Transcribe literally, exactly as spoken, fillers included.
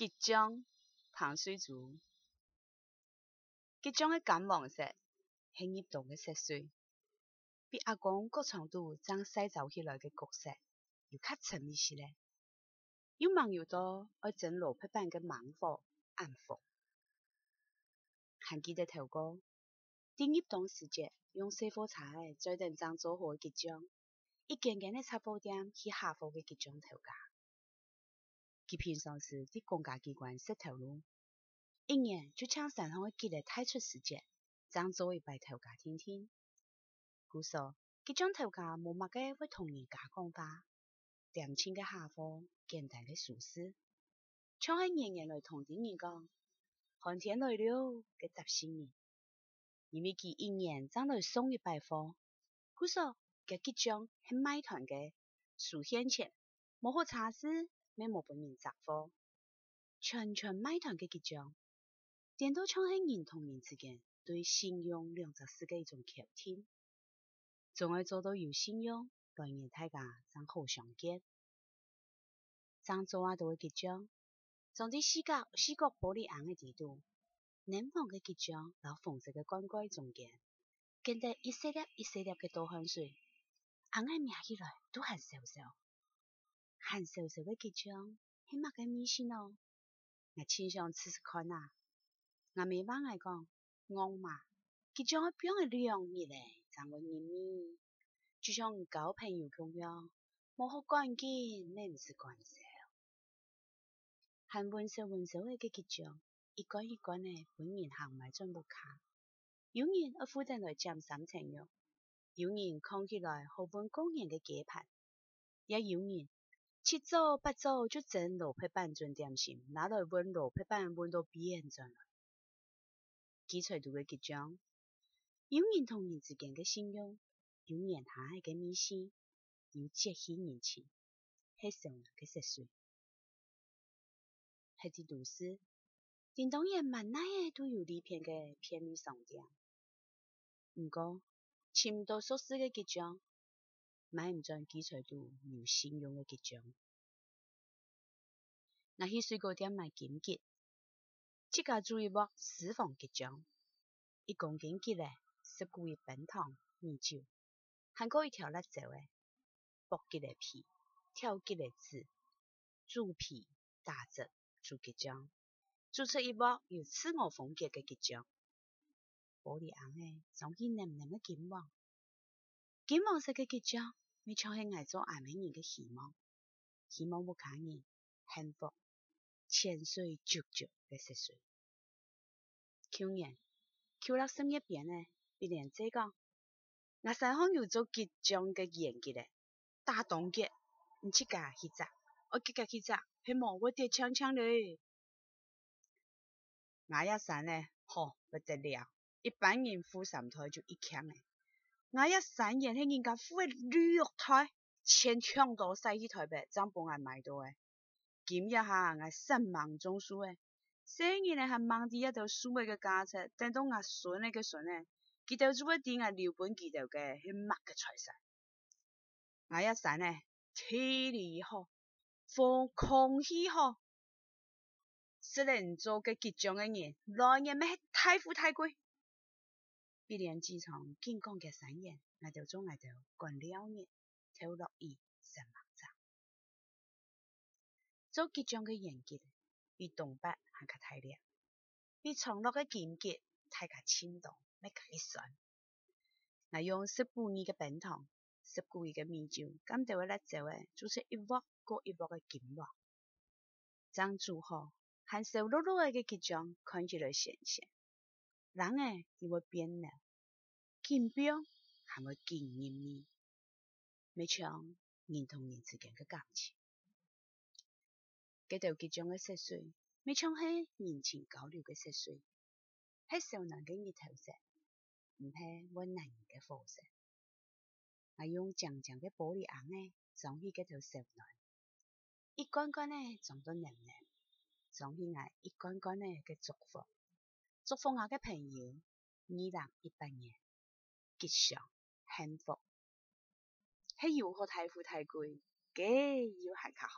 吉祥糖水珠，吉祥嘅金黃色係醃凍嘅色水，比阿公國長度爭細走起來嘅角色要較沉一些咧。有網友多愛整蘿蔔板嘅芒火暗火，還記得頭哥喺醃凍時節用細火柴再等爭做好嘅吉祥，一間間嘅茶鋪店去下貨嘅吉祥頭家。佢平常時喺公家機關識頭路，一年就搶三項嘅吉日太出時節，爭做一擺頭家聽聽。故說吉祥頭家冇乜嘅會同人家講話，店前嘅下貨簡單嘅舒適，像係人人來同啲人講，寒天來了嘅習性呢。因為佢一年爭來送一擺貨，故說嘅吉祥係賣團嘅數現錢，冇好差事。咩冇本人雜貨，全全賣團嘅吉祥，點都像係人同人之間對信用兩隻字嘅一種溝通，總係做到有信用，來年大家爭好相見。爭做啊多嘅吉祥，總之四角四角玻璃硬嘅地度，南方嘅吉祥老紅色嘅罐罐中間，跟得一細粒一細粒嘅倒汗水，硬係搣起來都係小小。寒少少嘅吉祥係乜嘅意思呢？我親想試試看啊！我未話我講，我嘛吉祥係變係兩面咧，爭個面面，就像交朋友咁樣，冇好關鍵，咩唔是關少。很溫柔溫柔嘅吉祥，一罐一罐嘅本人行埋進屋卡，有人喺附近來占三層肉，有人看起來好本公園嘅雞排，也有人。七早八早就整蘿蔔板做點心，拿來溫蘿蔔板溫到變盡啦。基礎度嘅吉祥，有人同人之間嘅信用，有人下係嘅意思，有節氣人情，係上人嘅色水。喺啲都市，電動嘢萬乃嘅都有呢片嘅便利商店，唔過簽到熟悉嘅吉祥。買唔盡基礎度有信用嘅吉祥，我去水果店買金桔，即家注意鑊私房吉祥，一公斤桔咧，十股嘅冰糖米酒，還過一條辣椒嘅，剝桔嘅皮，挑桔嘅籽，煮皮打汁做吉祥，做出一鑊有刺鵝風格嘅吉祥，玻璃硬嘅，總係黏黏嘅金黃，金黃色嘅吉祥。咪像係愛做阿美人嘅希望，希望冇卡人幸福，千歲久久嘅色水。去年，去落深一邊呢，別人這講，我身上有做吉祥嘅演技咧，大東吉，唔似家去摘，我吉家去摘，係冇我跌槍槍咧。我一生呢，好不得了，一般人富三胎就一強咧。我一三年係人家富嘅六台，千搶到細起台北，將幫我買到嘅。今日下我身忙種樹嘅，生意咧係忙啲一條樹嘅價錢，等到我孫呢個孫呢，佢就做一啲我留本佢哋嘅係乜嘅財產。我一生呢，體力好，風空氣好，只能做嘅吉祥嘅人，來年咪係太富太貴。必然自從建工嘅三年，我就做我就幹了年，頭落意十萬張。做吉祥嘅演技，比東北還較大量，比長樂嘅金桔太較輕動，咪較酸。我用十股二嘅冰糖，十股二嘅米酒，咁就會辣椒嘅，做出一鑊過一鑊嘅金黃。將煮好，含熟碌碌嘅吉祥，看起來鮮鮮。人誒，佢會變老，金標還會金豔豔，咪像人同人之間嘅感情。嗰條吉祥嘅色水，咪像係人情交流嘅色水，係少男嘅日頭色，唔係溫男人嘅火色。我用長長嘅玻璃硬呢，裝起嗰條少男，一罐罐呢裝到黏黏，裝起我一罐罐呢嘅祝福。祝福我嘅朋友，二零一八年吉祥幸福，係如何太富太貴，幾要係靠